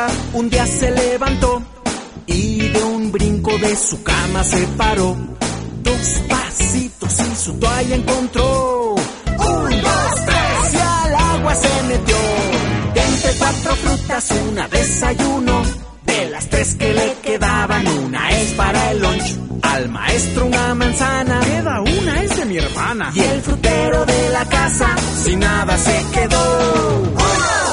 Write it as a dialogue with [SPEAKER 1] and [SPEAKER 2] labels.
[SPEAKER 1] un día se levantó y de un brinco de su cama se paró. 2 pasitos y su toalla encontró. 1, 2, 3 y al agua se metió. De entre 4 frutas una desayuno. De las 3 que le quedaban, una es para el lunch. Al maestro una manzana,
[SPEAKER 2] queda una, es de mi hermana.
[SPEAKER 1] Y el frutero de la casa sin nada se quedó. 1,